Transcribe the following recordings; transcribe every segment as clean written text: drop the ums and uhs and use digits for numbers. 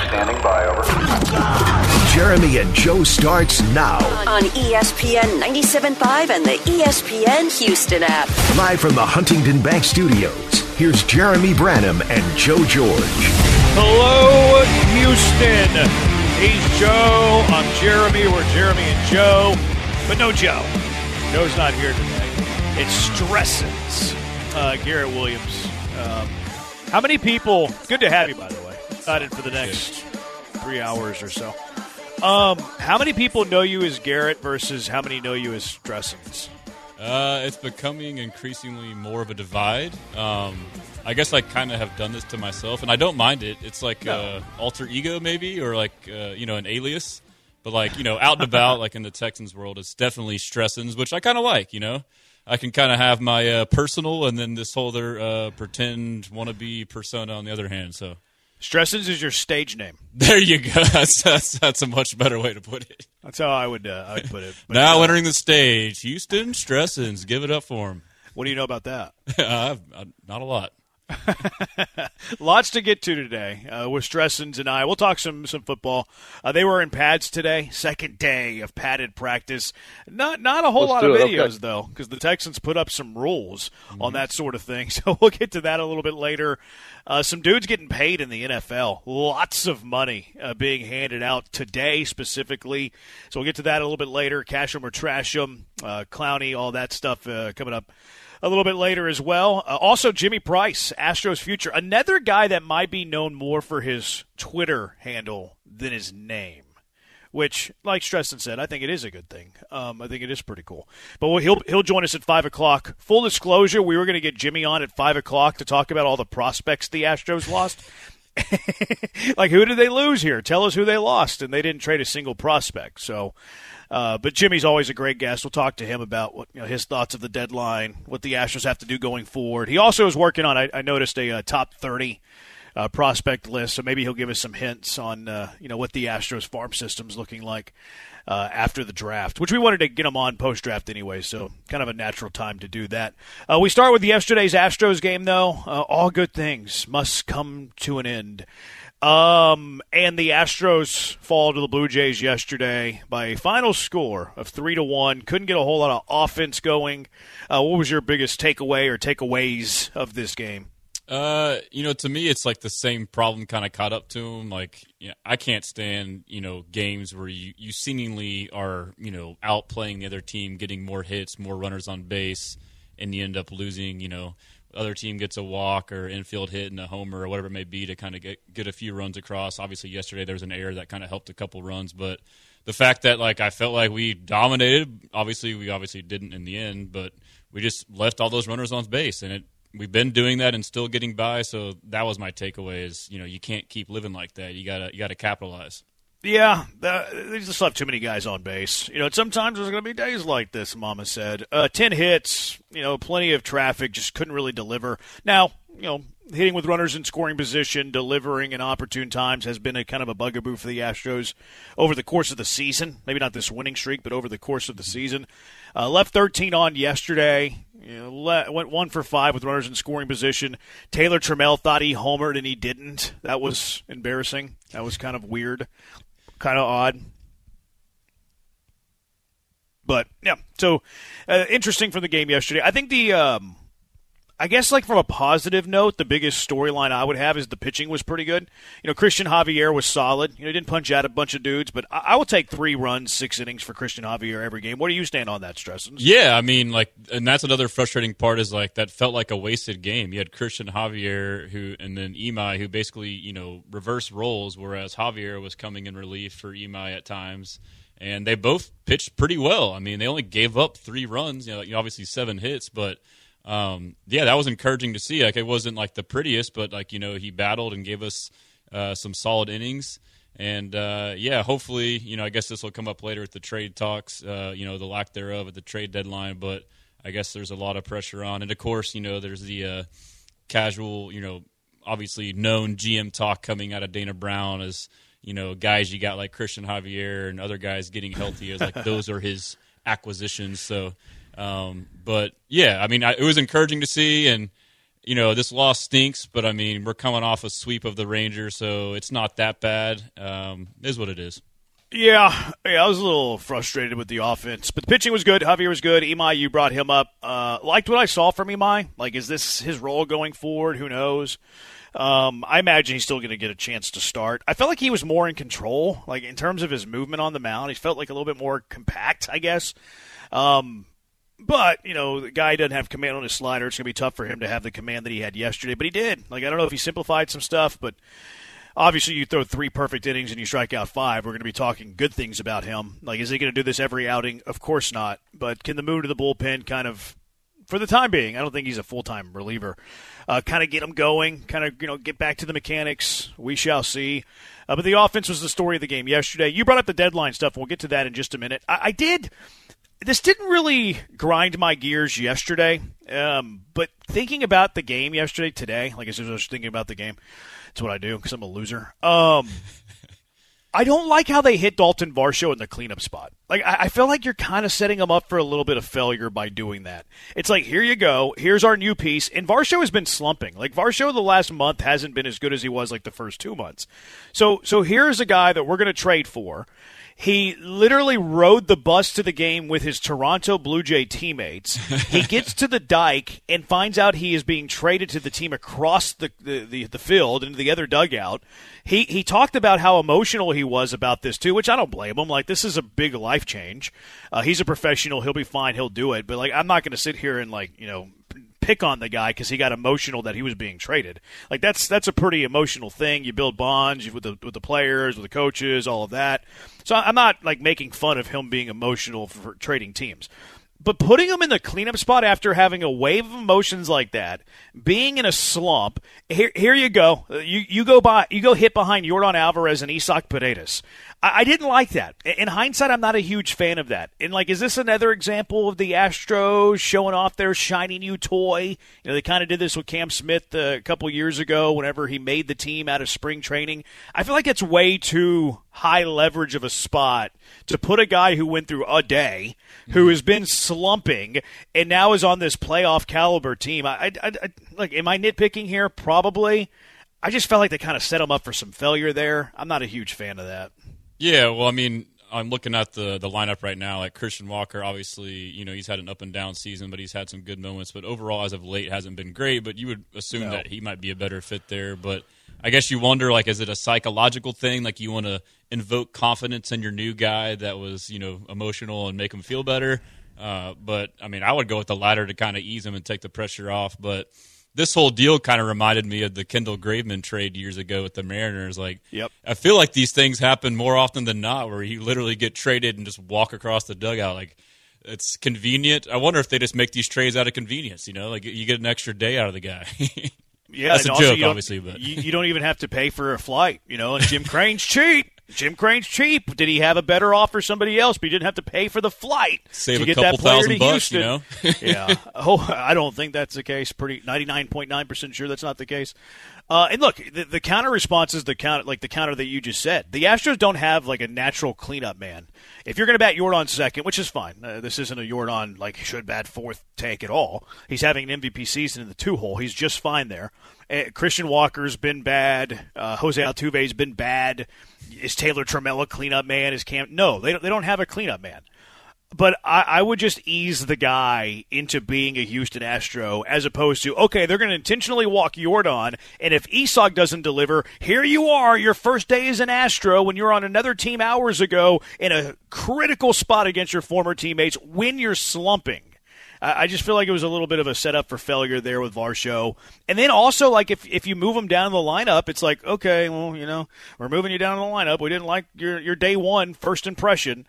standing by, over. Jeremy and Joe starts now. On ESPN 97.5 and the ESPN Houston app. Live from the Huntington Bank Studios, here's Jeremy Branham and Joe George. Hello, Houston. He's Joe. I'm Jeremy. We're Jeremy and Joe. But no Joe. Joe's not here today. It stresses Garrett Williams. How many people, good to have you, by the way, excited for the next 3 hours or so. How many people know you as Garrett versus how many know you as Stressens? It's becoming increasingly more of a divide. I guess I kind of have done this to myself, and I don't mind it. It's like alter ego maybe, or like, an alias. But like, out and about, like in the Texans world, it's definitely Stressens, which I kind of like, I can kind of have my personal and then this whole other pretend wannabe persona on the other hand. So Stressens is your stage name. There you go. That's a much better way to put it. That's how I would put it. But, now entering the stage, Houston Stressens. Give it up for him. What do you know about that? Not a lot. Lots to get to today with Stressens and I. We'll talk some football. They were in pads today, second day of padded practice. Not a whole lot of videos, though, because the Texans put up some rules on that sort of thing. So we'll get to that a little bit later. Some dudes getting paid in the NFL. Lots of money being handed out today specifically. So we'll get to that a little bit later. Cash 'em or trash 'em, Clowney, all that stuff coming up a little bit later as well. Also, Jimmy Price, Astros future. Another guy that might be known more for his Twitter handle than his name, which, like Stresson said, I think it is a good thing. I think it is pretty cool. But he'll join us at 5 o'clock. Full disclosure, we were going to get Jimmy on at 5 o'clock to talk about all the prospects the Astros lost. Like, who did they lose here? Tell us who they lost. And they didn't trade a single prospect. So, but Jimmy's always a great guest. We'll talk to him about what his thoughts of the deadline, what the Astros have to do going forward. He also is working on, I noticed, a top 30 prospect list, so maybe he'll give us some hints on what the Astros farm system's looking like after the draft, which we wanted to get him on post-draft anyway, so kind of a natural time to do that. We start with yesterday's Astros game, though. All good things must come to an end. And the Astros fall to the Blue Jays yesterday by a final score of 3-1. Couldn't get a whole lot of offense going. What was your biggest takeaway or takeaways of this game? To me, it's like the same problem kind of caught up to him. Like, I can't stand, games where you seemingly are, outplaying the other team, getting more hits, more runners on base, and you end up losing, other team gets a walk or infield hit and a homer or whatever it may be to kind of get a few runs across. Obviously, yesterday there was an error that kind of helped a couple runs, but the fact that, I felt like we dominated, we obviously didn't in the end, but we just left all those runners on base, and we've been doing that and still getting by, so that was my takeaway is, you can't keep living like that. You gotta capitalize. Yeah, they just left too many guys on base. Sometimes there's going to be days like this, Mama said. 10 hits, plenty of traffic, just couldn't really deliver. Now, hitting with runners in scoring position, delivering in opportune times has been a kind of a bugaboo for the Astros over the course of the season. Maybe not this winning streak, but over the course of the season. Left 13 on yesterday. Went 1 for 5 with runners in scoring position. Taylor Trammell thought he homered and he didn't. That was embarrassing. That was kind of weird, kind of odd. But, yeah, so interesting from the game yesterday. I think from a positive note, the biggest storyline I would have is the pitching was pretty good. Christian Javier was solid. He didn't punch out a bunch of dudes, but I will take 3 runs, 6 innings for Christian Javier every game. Where do you stand on that, Stressens? Yeah, and that's another frustrating part is, that felt like a wasted game. You had Christian Javier and then Imai, who basically, reverse roles, whereas Javier was coming in relief for Imai at times. And they both pitched pretty well. They only gave up 3 runs, obviously 7 hits, but that was encouraging to see. It wasn't the prettiest, but he battled and gave us some solid innings. And hopefully, I guess this will come up later at the trade talks. The lack thereof at the trade deadline, but I guess there's a lot of pressure on. And of course, there's the casual, obviously known GM talk coming out of Dana Brown as guys you got like Christian Javier and other guys getting healthy as those are his acquisitions. So. But yeah, it was encouraging to see, and this loss stinks, but I mean, we're coming off a sweep of the Rangers, so it's not that bad. It is what it is. Yeah, I was a little frustrated with the offense, but the pitching was good. Javier was good. Imai, you brought him up. Liked what I saw from Imai. Like, is this his role going forward? Who knows? I imagine he's still going to get a chance to start. I felt like he was more in control, like in terms of his movement on the mound. He felt like a little bit more compact, I guess. But, the guy doesn't have command on his slider. It's going to be tough for him to have the command that he had yesterday. But he did. Like, I don't know if he simplified some stuff, but obviously you throw 3 perfect innings and you strike out 5. We're going to be talking good things about him. Like, is he going to do this every outing? Of course not. But can the move to the bullpen kind of, for the time being, I don't think he's a full-time reliever, kind of get him going, kind of, get back to the mechanics. We shall see. But the offense was the story of the game yesterday. You brought up the deadline stuff. We'll get to that in just a minute. I did. This didn't really grind my gears yesterday, but thinking about the game yesterday, today, like I said, I was thinking about the game. That's what I do because I'm a loser. I don't like how they hit Dalton Varsho in the cleanup spot. Like, I feel like you're kind of setting him up for a little bit of failure by doing that. It's like, here you go. Here's our new piece. And Varsho has been slumping. Like, Varsho the last month hasn't been as good as he was like the first 2 months. So here's a guy that we're going to trade for. He literally rode the bus to the game with his Toronto Blue Jay teammates. He gets to the dike and finds out he is being traded to the team across the field into the other dugout. He talked about how emotional he was about this too, which I don't blame him. Like, this is a big life change. He's a professional. He'll be fine. He'll do it. But like, I'm not going to sit here and pick on the guy because he got emotional that he was being traded. Like, that's a pretty emotional thing. You build bonds with the players, with the coaches, all of that. So I'm not like making fun of him being emotional for trading teams. But putting him in the cleanup spot after having a wave of emotions like that, being in a slump, here you go. You go hit behind Yordan Alvarez and Isaac Paredes. I didn't like that. In hindsight, I'm not a huge fan of that. And like, is this another example of the Astros showing off their shiny new toy? They kind of did this with Cam Smith a couple years ago whenever he made the team out of spring training. I feel like it's way too high leverage of a spot to put a guy who went through a day, who has been slumping, and now is on this playoff caliber team. Like, am I nitpicking here? Probably. I just felt like they kind of set him up for some failure there. I'm not a huge fan of that. Yeah, well, I mean, I'm looking at the lineup right now. Like, Christian Walker, obviously, he's had an up and down season, but he's had some good moments. But overall, as of late, hasn't been great. But you would assume that he might be a better fit there. But I guess you wonder, like, is it a psychological thing? Like, you want to invoke confidence in your new guy that was, emotional and make him feel better? But, I mean, I would go with the latter to kind of ease him and take the pressure off. But this whole deal kind of reminded me of the Kendall Graveman trade years ago with the Mariners. Like, yep. I feel like these things happen more often than not where you literally get traded and just walk across the dugout. Like, it's convenient. I wonder if they just make these trades out of convenience, like you get an extra day out of the guy. Yeah, that's a joke, obviously. But you don't even have to pay for a flight, and Jim Crane's cheap. Jim Crane's cheap. Did he have a better offer somebody else, but he didn't have to pay for the flight Save to a get couple that player to $1,000, Houston? Yeah. Oh, I don't think that's the case. Pretty 99.9% sure that's not the case. And look, the counter response is the counter that you just said. The Astros don't have like a natural cleanup man. If you're going to bat Yordan second, which is fine, this isn't a Yordan should bat fourth take at all. He's having an MVP season in the 2-hole. He's just fine there. Christian Walker's been bad. Jose Altuve's been bad. Is Taylor Trammell a cleanup man? No, they don't have a cleanup man. But I would just ease the guy into being a Houston Astro as opposed to, okay, they're going to intentionally walk Yordan, and if Isak doesn't deliver, here you are, your first day as an Astro when you're on another team hours ago in a critical spot against your former teammates when you're slumping. I just feel like it was a little bit of a setup for failure there with Varsho. And then also, like, if you move him down the lineup, it's like, okay, well, we're moving you down the lineup. We didn't like your day one first impression.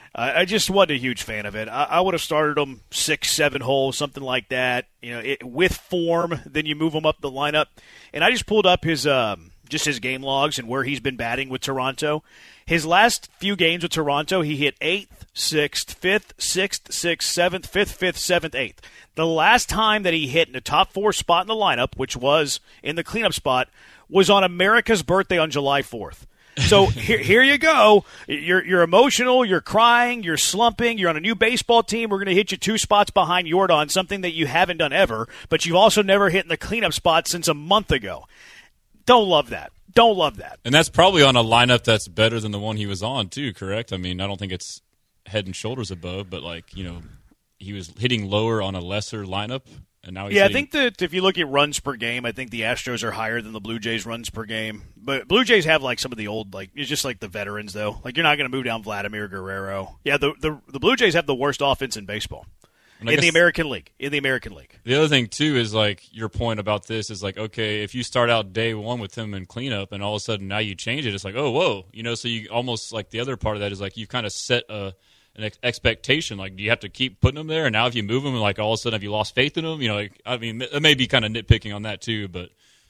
I just wasn't a huge fan of it. I would have started him 6-7 holes, something like that. With form, then you move him up the lineup. And I just pulled up his game logs and where he's been batting with Toronto. His last few games with Toronto, he hit 8th, 6th, 5th, 6th, 6th, 7th, 5th, 5th, 7th, 8th. The last time that he hit in the top 4 spot in the lineup, which was in the cleanup spot, was on America's birthday on July 4th. So here you go. You're emotional. You're crying. You're slumping. You're on a new baseball team. We're going to hit you 2 spots behind Yordan, something that you haven't done ever, but you've also never hit in the cleanup spot since a month ago. Don't love that. Don't love that. And that's probably on a lineup that's better than the one he was on, too, correct? I mean, I don't think it's head and shoulders above, but, he was hitting lower on a lesser lineup. And now he's I think that if you look at runs per game, I think the Astros are higher than the Blue Jays runs per game. But Blue Jays have some of the old, it's just like the veterans, though. You're not going to move down Vladimir Guerrero. Yeah, the Blue Jays have the worst offense in baseball. In the American League. The other thing, too, is your point about this is okay, if you start out day one with him in cleanup and all of a sudden now you change it, it's oh, whoa. So you almost the other part of that is you've kind of set an expectation. Do you have to keep putting him there? And now if you move him, all of a sudden have you lost faith in him? It may be kind of nitpicking on that, too, but.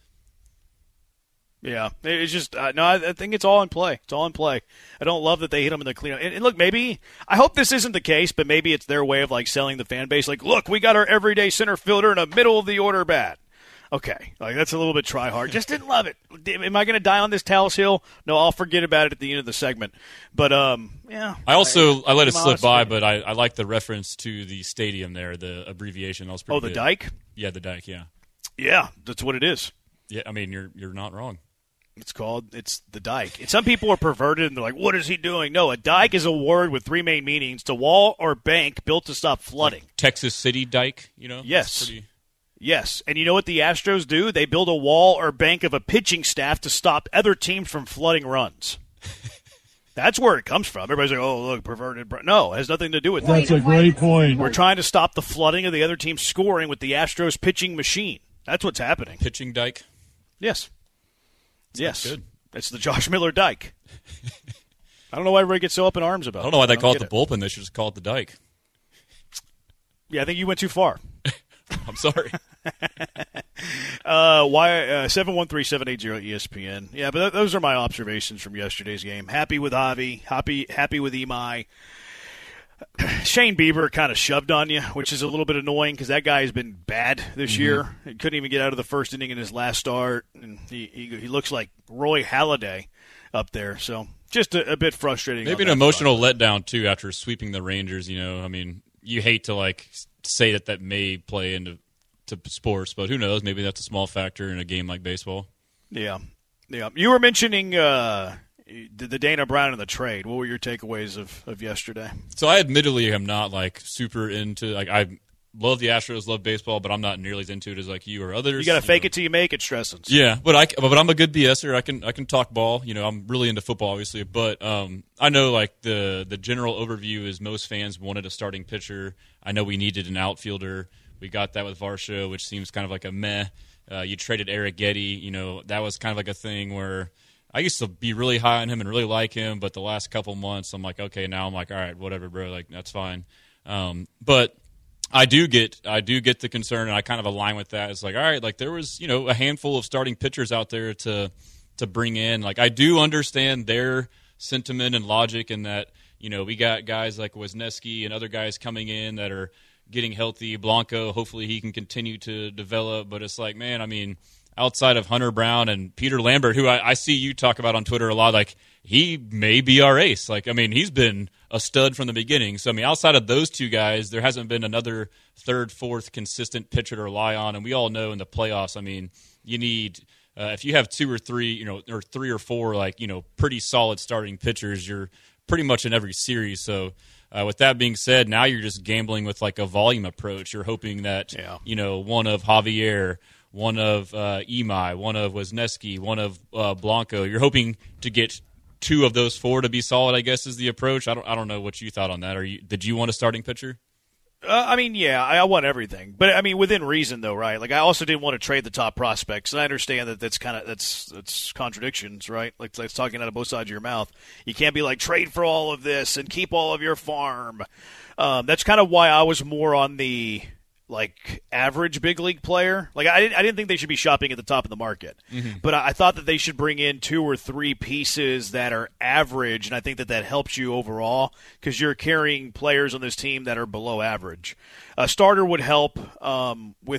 Yeah, it's just I think it's all in play. It's all in play. I don't love that they hit him in the cleanup. And look, maybe I hope this isn't the case, but maybe it's their way of selling the fan base. Look, we got our everyday center fielder in a middle of the order bat. Okay, that's a little bit try hard. Just didn't love it. Am I going to die on this Talus Hill? No, I'll forget about it at the end of the segment. But yeah. I let it slip by, but I like the reference to the stadium there, the abbreviation. That was pretty good. Dike? Yeah, the Dike. Yeah. Yeah, that's what it is. Yeah, I mean you're not wrong. It's the dike. And some people are perverted and they're like, what is he doing? No, a dike is a word with 3 main meanings: to wall or bank built to stop flooding. Texas City Dike, Yes. Yes. And you know what the Astros do? They build a wall or bank of a pitching staff to stop other teams from flooding runs. That's where it comes from. Everybody's like, oh, look, perverted. No, it has nothing to do with that. That's a great point. We're trying to stop the flooding of the other team's scoring with the Astros pitching machine. That's what's happening. Pitching dike? Yes. Yes. Good. It's the Josh Miller Dike. I don't know why everybody gets so up in arms about it. I don't know why they call it the bullpen. They should just call it the dike. Yeah, I think you went too far. I'm sorry. 713-780-ESPN. Yeah, but those are my observations from yesterday's game. Happy with Javi. Happy with Imai. Shane Bieber kind of shoved on you, which is a little bit annoying because that guy has been bad this year. He couldn't even get out of the first inning in his last start, and he looks like Roy Halladay up there. So just a bit frustrating. Maybe an emotional letdown, too, after sweeping the Rangers. I mean, you hate to, say that may play into sports, but who knows? Maybe that's a small factor in a game like baseball. Yeah. You were mentioning the Dana Brown and the trade. What were your takeaways of yesterday? So I admittedly am not super into I love the Astros, love baseball, but I'm not nearly as into it as you or others. You got to fake it till you make it, Stressens. Yeah, but I'm a good BSer. I can talk ball. I'm really into football, obviously, but I know the general overview is most fans wanted a starting pitcher. I know we needed an outfielder. We got that with Varsho, which seems kind of like a meh. You traded Eric Getty. That was kind of a thing where I used to be really high on him and really like him, but the last couple months I'm okay, now I'm all right, whatever, bro, that's fine. But I do get the concern, and I kind of align with that. It's all right, there was a handful of starting pitchers out there to bring in. I do understand their sentiment and logic in that we got guys like Wisniewski and other guys coming in that are getting healthy. Blanco, hopefully he can continue to develop, but it's man, I mean, outside of Hunter Brown and Peter Lambert, who I see you talk about on Twitter a lot, he may be our ace. He's been a stud from the beginning. So, outside of those two guys, there hasn't been another third, fourth consistent pitcher to rely on. And we all know in the playoffs, you need if you have 2 or 3, or 3 or 4, pretty solid starting pitchers, you're pretty much in every series. So, with that being said, now you're just gambling with a volume approach. You're hoping that, one of Javier, one of Imai, one of Wisniewski, one of Blanco. You're hoping to get 2 of those 4 to be solid, I guess, is the approach. I don't know what you thought on that. Did you want a starting pitcher? Yeah, I want everything, but within reason, though, right? I also didn't want to trade the top prospects, and I understand that that's contradictions, right? It's talking out of both sides of your mouth. You can't be trade for all of this and keep all of your farm. That's kind of why I was more on the average big league player. I didn't think they should be shopping at the top of the market, but I thought that they should bring in 2 or 3 pieces that are average, and I think that helps you overall because you're carrying players on this team that are below average. A starter would help with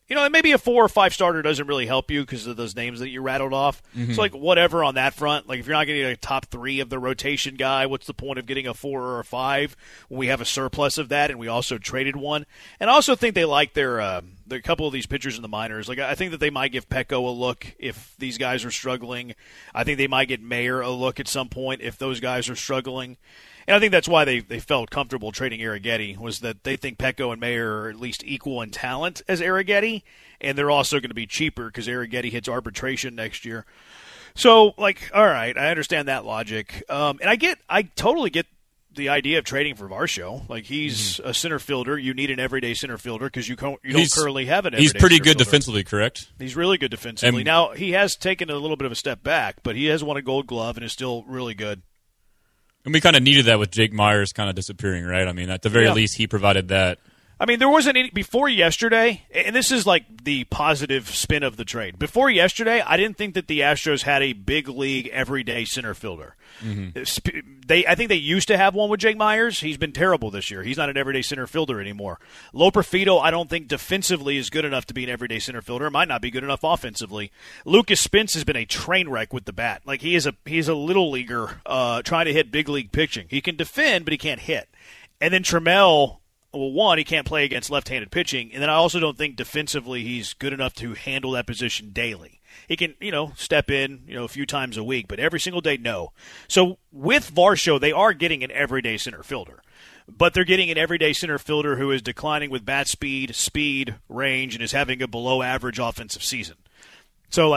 and maybe a 4 or 5 starter doesn't really help you because of those names that you rattled off. Mm-hmm. So, whatever on that front. If you're not getting a top 3 of the rotation guy, what's the point of getting a 4 or a 5 when we have a surplus of that and we also traded one? And I also think they like their a couple of these pitchers in the minors. I think that they might give Pecco a look if these guys are struggling. I think they might get Mayer a look at some point if those guys are struggling. And I think that's why they felt comfortable trading Arrighetti, was that they think Pecco and Mayer are at least equal in talent as Arrighetti, and they're also going to be cheaper because Arrighetti hits arbitration next year. So, all right, I understand that logic. And I totally get the idea of trading for Varsho. He's a center fielder. You need an everyday center fielder because you don't currently have an everyday He's pretty center good fielder. Defensively, correct? He's really good defensively. Now, he has taken a little bit of a step back, but he has won a Gold Glove and is still really good. And we kind of needed that with Jake Myers kind of disappearing, right? I mean, at the very least, he provided that. I mean, there wasn't any before yesterday, and this is the positive spin of the trade. Before yesterday, I didn't think that the Astros had a big league everyday center fielder. Mm-hmm. I think they used to have one with Jake Myers. He's been terrible this year. He's not an everyday center fielder anymore. Loperfido, I don't think defensively is good enough to be an everyday center fielder. Might not be good enough offensively. Lucas Spence has been a train wreck with the bat. He's a little leaguer trying to hit big league pitching. He can defend, but he can't hit. And then Trammell. Well, one, he can't play against left-handed pitching, and then I also don't think defensively he's good enough to handle that position daily. He can, step in, a few times a week, but every single day, no. So with Varsho, they are getting an everyday center fielder, but they're getting an everyday center fielder who is declining with bat speed, range, and is having a below-average offensive season. So,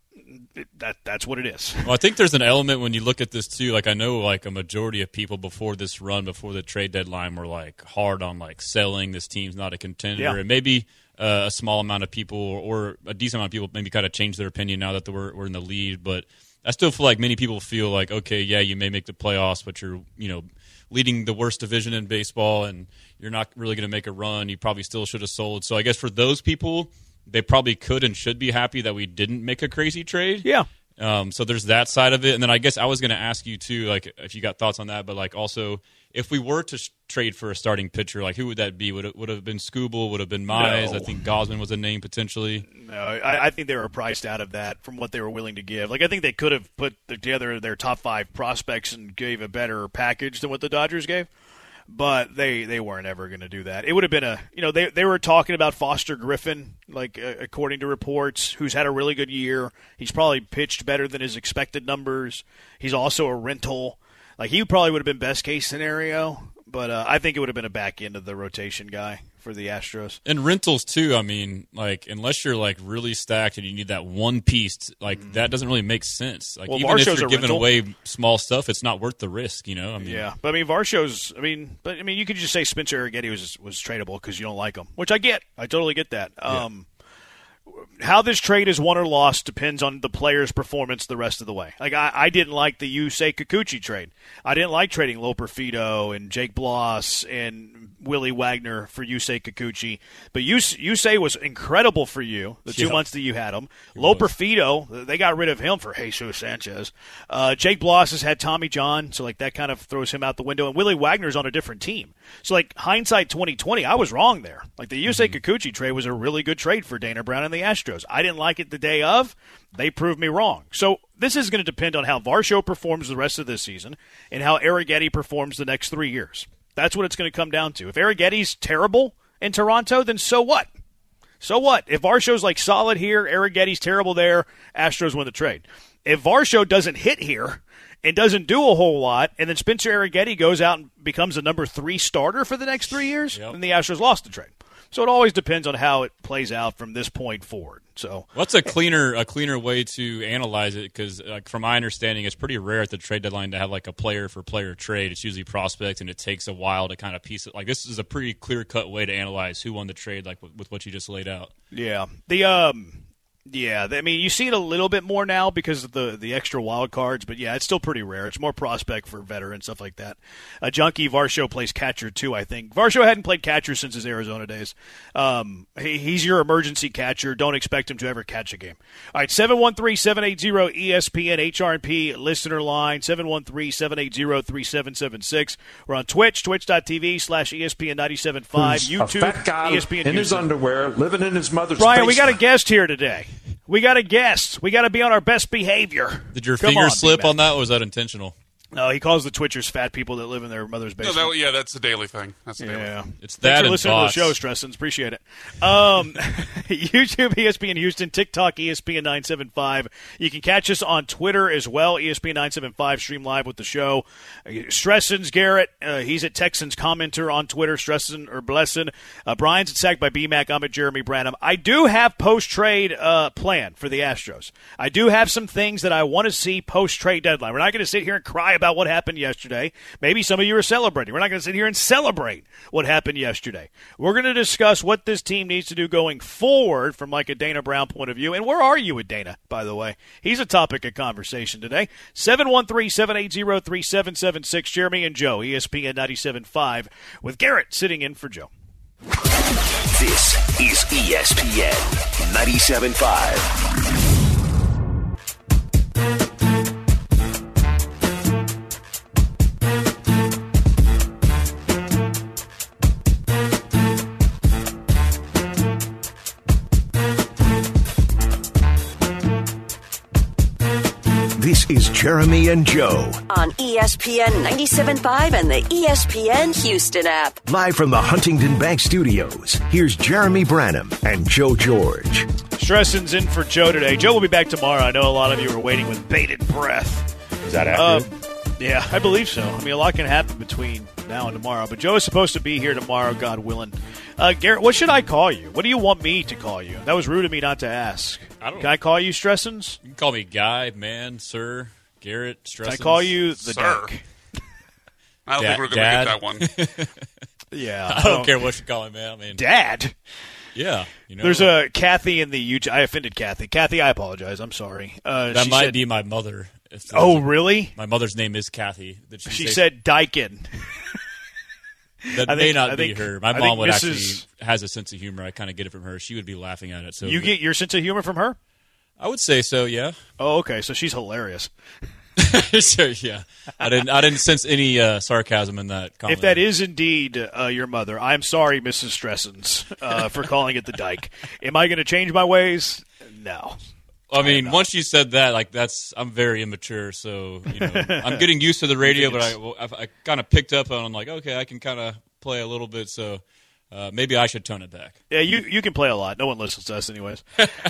that's what it is. Well, I think there's an element when you look at this too. I know a majority of people before this run, before the trade deadline, were hard on selling. This team's not a contender, yeah. And maybe a small amount of people or a decent amount of people maybe kind of changed their opinion now that we're in the lead. But I still feel like many people feel okay, yeah, you may make the playoffs, but you're leading the worst division in baseball, and you're not really going to make a run. You probably still should have sold. So I guess for those people, they probably could and should be happy that we didn't make a crazy trade. Yeah. So there's that side of it. And then I guess I was going to ask you, too, if you got thoughts on that. But, also, if we were to trade for a starting pitcher, who would that be? Would it have been Skubal? Would it have been Mize? No. I think Gausman was a name potentially. No, I think they were priced out of that from what they were willing to give. I think they could have put together their top 5 prospects and gave a better package than what the Dodgers gave. But they weren't ever going to do that. It would have been they were talking about Foster Griffin, according to reports, who's had a really good year. He's probably pitched better than his expected numbers. He's also a rental. He probably would have been best case scenario, but I think it would have been a back end of the rotation guy for the Astros. And rentals too. I mean, unless you're really stacked and you need that one piece, that doesn't really make sense. Well, even Varsho's if you're giving rental. away small stuff, it's not worth the risk. Yeah, but Varsho's. You could just say Spencer Arrighetti was tradable because you don't like him, which I get. I totally get that. Yeah. How this trade is won or lost depends on the player's performance the rest of the way. I didn't like the Yusei Kikuchi trade. I didn't like trading Loperfido and Jake Bloss and Willie Wagner for Yusei Kikuchi. But Yusei was incredible for you the 2 months that you had him. Loperfido, they got rid of him for Jesus Sanchez. Jake Bloss has had Tommy John, so that kind of throws him out the window. And Willie Wagner's on a different team. So hindsight 2020, I was wrong there. The Yusei Kikuchi trade was a really good trade for Dana Brown and the Astros. I didn't like it the day of. They proved me wrong. So this is going to depend on how Varsho performs the rest of this season and how Arrighetti performs the next 3 years. That's what it's going to come down to. If Arrighetti's terrible in Toronto, then so what? So what? If Varsho's solid here, Arrighetti's terrible there, Astros win the trade. If Varsho doesn't hit here and doesn't do a whole lot, and then Spencer Arrighetti goes out and becomes a number 3 starter for the next 3 years, then the Astros lost the trade. So it always depends on how it plays out from this point forward. So what's a cleaner way to analyze it? Because from my understanding, it's pretty rare at the trade deadline to have a player for player trade. It's usually prospects, and it takes a while to kind of piece it. This is a pretty clear cut way to analyze who won the trade, with what you just laid out. Yeah, Yeah, I mean, you see it a little bit more now because of the extra wild cards, but yeah, it's still pretty rare. It's more prospect for veteran stuff like that. Junkie Varsho plays catcher too, I think. Varsho hadn't played catcher since his Arizona days. He's your emergency catcher. Don't expect him to ever catch a game. All right, 713-780-ESPN HRP listener line, 713-780-3776. We're on Twitch, twitch.tv/ESPN97.5, YouTube, a fat guy ESPN in his Houston. underwear, living in his mother's Brian, basement. we got a guest here today. We got a guest. We got to be on our best behavior. Did your Come finger on, slip B-Mac. on that, or was that intentional? No, he calls the Twitchers fat people that live in their mother's basement. That's a daily thing. That's a daily thing. It's Thanks that for and listening bots. to the show, Stressons. Appreciate it. YouTube, ESPN Houston, TikTok, ESPN 975. You can catch us on Twitter as well, ESPN 975, stream live with the show. Stressons, Garrett, he's at Texans Commenter on Twitter, Stresson or Blessin. Brian's at Sacked by BMAC. I'm at Jeremy Branham. I do have post-trade plan for the Astros. I do have some things that I want to see post-trade deadline. We're not going to sit here and cry about what happened yesterday. Maybe some of you are celebrating. We're not going to sit here and celebrate what happened yesterday. We're going to discuss what this team needs to do going forward from like a Dana Brown point of view. And where are you with Dana, by the way? He's a topic of conversation today. 713-780-3776. Jeremy and Joe, ESPN 97.5, with Garrett sitting in for Joe. This is ESPN 97.5. This is Jeremy and Joe, On ESPN 97.5 and the ESPN Houston app. live from the Huntington Bank Studios. Here's Jeremy Branham and Joe George. Stresson's in for Joe today. Joe will be back tomorrow. I know a lot of you are waiting with bated breath. Is that accurate? Yeah, I believe so. I mean, a lot can happen between now and tomorrow. But Joe is supposed to be here tomorrow, God willing. Garrett, what should I call you? What do you want me to call you? That was rude of me not to ask. Can I call you Stressons? You can call me Guy, man, Sir, Garrett, Stressons. Can I call you the Sir. Dyke? I don't think we're going Dad. to get that one. Yeah. I don't care what you call me, man. I mean, Dad? yeah. You know, There's a Kathy in the YouTube. I offended Kathy. Kathy, I apologize. I'm sorry. that she might said, be my mother. If there's Oh, a- really? My mother's name is Kathy. Did She say- said Dyken. that I may think- not I be think- her. My I mom think would Mrs. actually has a sense of humor. I kind of get it from her. She would be laughing at it. So You get your sense of humor from her? I would say so. Yeah. Oh, okay. So she's hilarious. Sure, yeah. I didn't sense any sarcasm in that comment. If that is indeed your mother, I'm sorry, Mrs. Stressons, for calling it the Dyke. Am I going to change my ways? No. I mean, once you said that, like I'm very immature, so I'm getting used to the radio, but I kind of picked up on like, okay, I can kind of play a little bit, so maybe I should tone it back. Yeah, you can play a lot. No one listens to us anyways.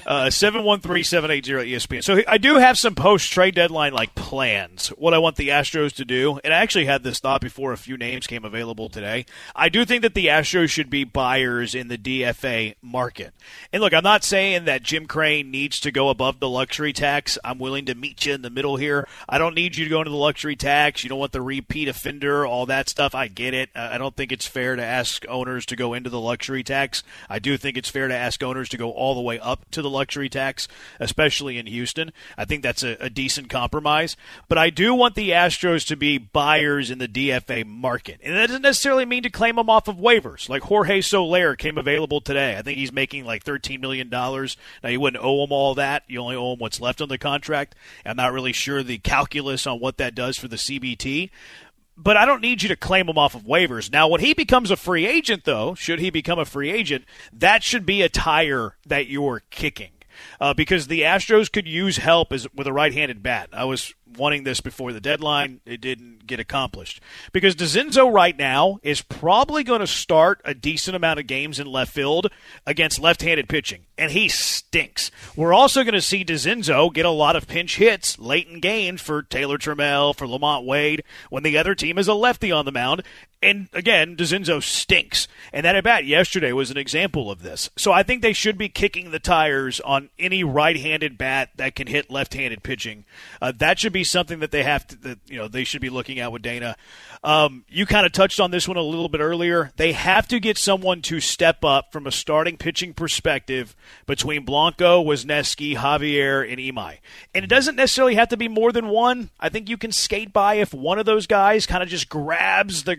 713-780-ESPN. So I do have some post-trade deadline like plans, what I want the Astros to do. And I actually had this thought before a few names came available today. I do think that the Astros should be buyers in the DFA market. And look, I'm not saying that Jim Crane needs to go above the luxury tax. I'm willing to meet you in the middle here. I don't need you to go into the luxury tax. You don't want the repeat offender, all that stuff. I get it. I don't think it's fair to ask owners to go into the luxury tax. I do think it's fair to ask owners to go all the way up to the luxury tax, especially in Houston. I think that's a decent compromise. But I do want the Astros to be buyers in the DFA market. And that doesn't necessarily mean to claim them off of waivers. Like Jorge Soler came available today. I think he's making like $13 million. Now, you wouldn't owe him all that. You only owe him what's left on the contract. I'm not really sure the calculus on what that does for the CBT. But I don't need you to claim him off of waivers. Now, when he becomes a free agent, though, should he become a free agent, that should be a tire that you're kicking. Because the Astros could use help with a right-handed bat. I was wanting this before the deadline. It didn't get accomplished. Because DeCinzo right now is probably going to start a decent amount of games in left field against left-handed pitching. And he stinks. We're also going to see DeCinzo get a lot of pinch hits late in games for Taylor Trammell, for Lamont Wade, when the other team is a lefty on the mound. And again, DeCinzo stinks. And that at-bat yesterday was an example of this. So I think they should be kicking the tires on any right-handed bat that can hit left-handed pitching. That should be something that they have to, they should be looking at with Dana. You kind of touched on this one a little bit earlier. They have to get someone to step up from a starting pitching perspective between Blanco, Wisniewski, Javier, and Imai. And it doesn't necessarily have to be more than one. I think you can skate by if one of those guys kind of just grabs the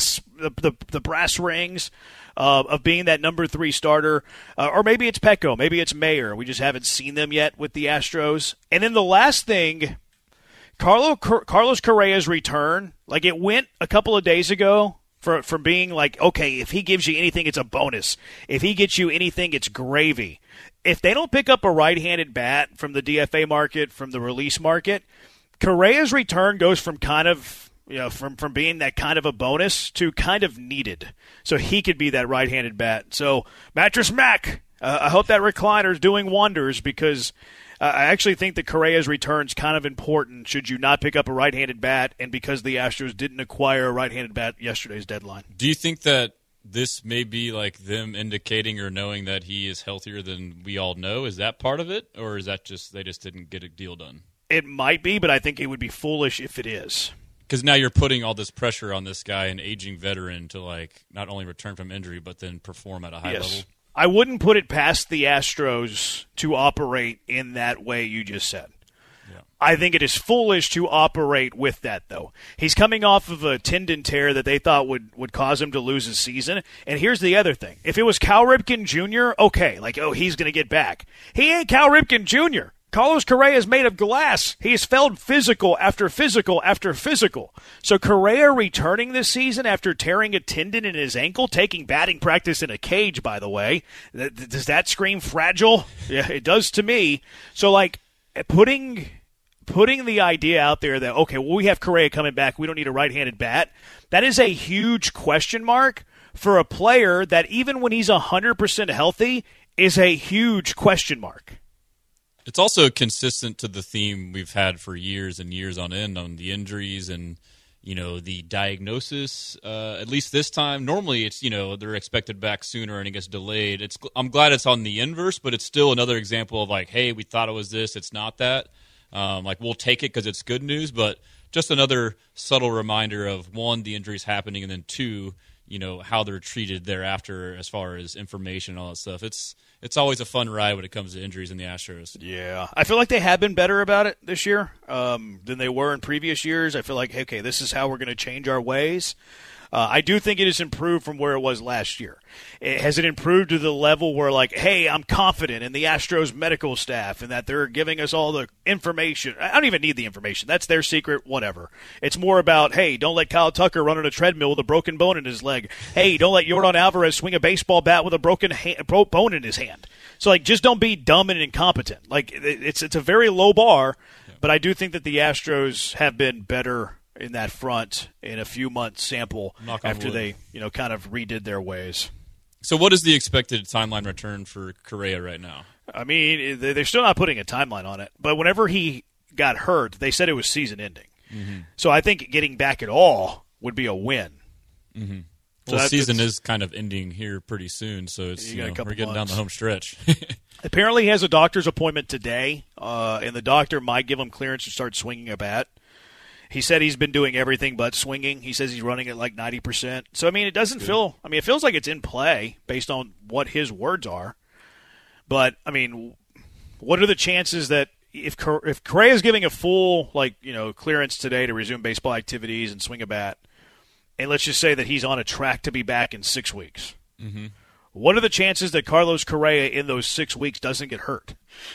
brass rings of being that number 3 starter. Or maybe it's Petco, maybe it's Mayer. We just haven't seen them yet with the Astros. And then the last thing, Carlos Correa's return, like it went a couple of days ago from being like, okay, if he gives you anything, it's a bonus. If he gets you anything, it's gravy. If they don't pick up a right-handed bat from the DFA market, from the release market, Correa's return goes from kind of, from being that kind of a bonus to kind of needed. So he could be that right-handed bat. So Mattress Mac, I hope that recliner is doing wonders because I actually think that Correa's return is kind of important should you not pick up a right-handed bat and because the Astros didn't acquire a right-handed bat yesterday's deadline. Do you think that this may be like them indicating or knowing that he is healthier than we all know? Is that part of it? Or is that just they just didn't get a deal done? It might be, but I think it would be foolish if it is. Because now you're putting all this pressure on this guy, an aging veteran, to like not only return from injury, but then perform at a high level. I wouldn't put it past the Astros to operate in that way you just said. Yeah. I think it is foolish to operate with that, though. He's coming off of a tendon tear that they thought would cause him to lose his season. And here's the other thing. If it was Cal Ripken Jr., okay, he's going to get back. He ain't Cal Ripken Jr., Carlos Correa is made of glass. He has failed physical after physical after physical. So Correa returning this season after tearing a tendon in his ankle, taking batting practice in a cage, by the way, does that scream fragile? Yeah, it does to me. So, putting the idea out there that, okay, well, we have Correa coming back, we don't need a right-handed bat, that is a huge question mark for a player that even when he's 100% healthy is a huge question mark. It's also consistent to the theme we've had for years and years on end on the injuries and, the diagnosis, at least this time. Normally it's, they're expected back sooner and it gets delayed. I'm glad it's on the inverse, but it's still another example of like, hey, we thought it was this, it's not that. We'll take it because it's good news, but just another subtle reminder of, one, the injuries happening, and then two, how they're treated thereafter as far as information and all that stuff. It's always a fun ride when it comes to injuries in the Astros. Yeah. I feel like they have been better about it this year than they were in previous years. I feel like, okay, this is how we're going to change our ways. I do think it has improved from where it was last year. Has it improved to the level where, like, hey, I'm confident in the Astros medical staff and that they're giving us all the information? I don't even need the information. That's their secret, whatever. It's more about, hey, don't let Kyle Tucker run on a treadmill with a broken bone in his leg. Hey, don't let Yordan Alvarez swing a baseball bat with a broken bone in his hand. So, just don't be dumb and incompetent. It's a very low bar, but I do think that the Astros have been better in that front in a few months sample after they, kind of redid their ways. So what is the expected timeline return for Correa right now? I mean, they're still not putting a timeline on it, but whenever he got hurt, they said it was season ending. Mm-hmm. So I think getting back at all would be a win. Mm-hmm. So well, season is kind of ending here pretty soon, so it's we're getting down the home stretch. Apparently he has a doctor's appointment today, and the doctor might give him clearance to start swinging a bat. He said he's been doing everything but swinging. He says he's running at 90%. So, I mean, it doesn't feel – it feels like it's in play based on what his words are. But, I mean, what are the chances that if Correa is giving a full, clearance today to resume baseball activities and swing a bat, and let's just say that he's on a track to be back in 6 weeks, what are the chances that Carlos Correa in those 6 weeks doesn't get hurt?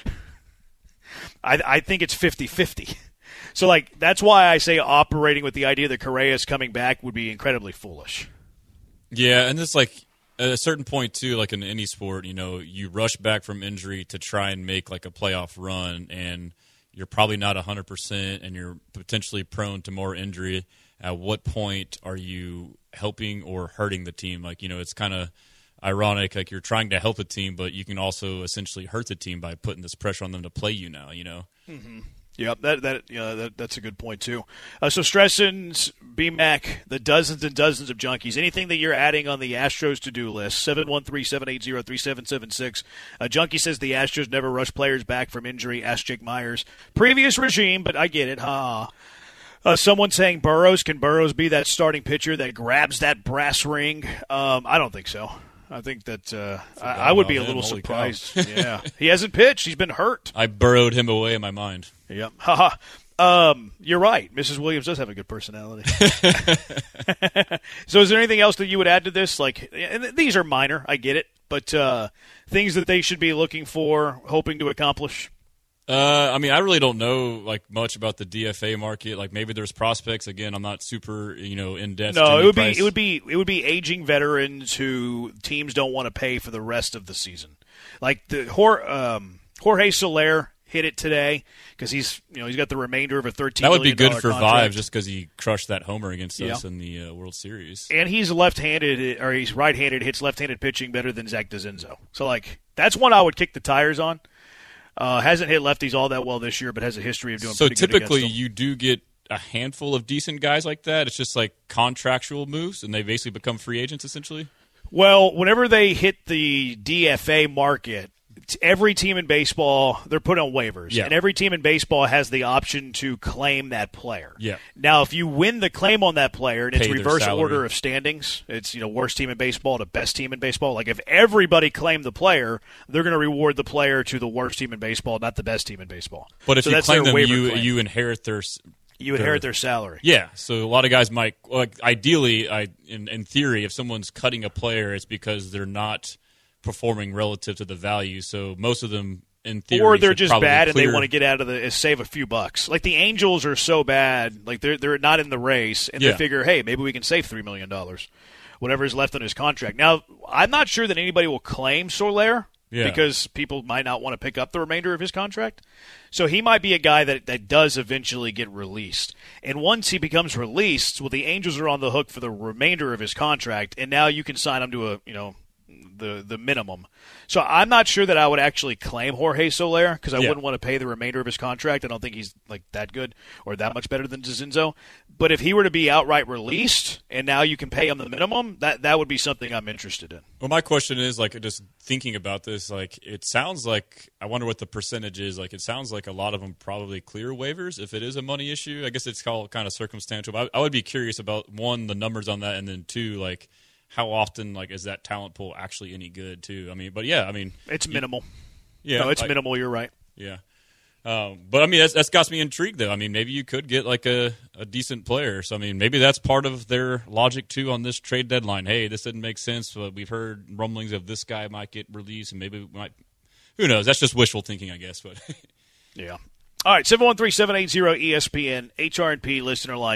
I think it's 50-50. So, that's why I say operating with the idea that Correa is coming back would be incredibly foolish. Yeah, and it's at a certain point, too, like in any sport, you rush back from injury to try and make, a playoff run, and you're probably not 100%, and you're potentially prone to more injury. At what point are you helping or hurting the team? It's kind of ironic, you're trying to help a team, but you can also essentially hurt the team by putting this pressure on them to play you now, Mm-hmm. Yep, that's a good point too. So Stresson's BMAC, the dozens and dozens of junkies. Anything that you're adding on the Astros to-do list, 713-780-3776. Junkie says the Astros never rush players back from injury. Ask Jake Myers. Previous regime, but I get it. Someone saying Burrows. Can Burrows be that starting pitcher that grabs that brass ring? I don't think so. I think that I would be a little surprised. Yeah, he hasn't pitched. He's been hurt. I burrowed him away in my mind. Yep. Haha. You're right. Mrs. Williams does have a good personality. So is there anything else that you would add to this? Like, and these are minor, I get it, but things that they should be looking for, hoping to accomplish? I mean, I really don't know much about the DFA market. Like maybe there's prospects. Again, I'm not super in depth. No, it would be aging veterans who teams don't want to pay for the rest of the season. Like the Jorge Soler hit it today because he's got the remainder of a $13 million That would be good for contract. Vive just because he crushed that homer against us in the World Series. And he's left-handed, or he's right-handed, hits left-handed pitching better than Zach DeZenzo. So that's one I would kick the tires on. Hasn't hit lefties all that well this year, but has a history of doing pretty good against them. So typically you do get a handful of decent guys like that. It's just like contractual moves, and they basically become free agents essentially? Well, whenever they hit the DFA market, every team in baseball, they're put on waivers. Yeah. And every team in baseball has the option to claim that player. Yeah. Now, if you win the claim on that player, and it's Pay their reverse salary. order of standings, it's worst team in baseball to best team in baseball. Like if everybody claimed the player, they're going to reward the player to the worst team in baseball, not the best team in baseball. But if So you that's claim their them, waiver claim. you inherit their You inherit their salary. Yeah, so a lot of guys might ideally, in theory, if someone's cutting a player, it's because they're not performing relative to the value. So most of them, in theory, or they're should just probably bad and they clear. want to get out of save a few bucks. Like the Angels are so bad, like they're not in the race, and they figure, hey, maybe we can save $3 million, whatever is left on his contract. Now, I'm not sure that anybody will claim Soler. Yeah. Because people might not want to pick up the remainder of his contract. So he might be a guy that does eventually get released. And once he becomes released, well, the Angels are on the hook for the remainder of his contract, and now you can sign him to the minimum. So I'm not sure that I would actually claim Jorge Soler because I wouldn't want to pay the remainder of his contract. I don't think he's that good or that much better than DeZenzo. But if he were to be outright released and now you can pay him the minimum, that would be something I'm interested in. Well, my question is, just thinking about this, it sounds like, I wonder what the percentage is. It sounds like a lot of them probably clear waivers if it is a money issue. I guess it's called kind of circumstantial. But I would be curious about, one, the numbers on that, and then two, how often is that talent pool actually any good too? I mean, but yeah, it's minimal. Yeah, no, it's minimal. You're right. Yeah, but that's got me intrigued though. Maybe you could get a decent player. So maybe that's part of their logic too on this trade deadline. Hey, this didn't make sense, but we've heard rumblings of this guy might get released, and maybe we might. Who knows? That's just wishful thinking, I guess. But yeah. All right, 713-780-ESPN, HRNP listener line,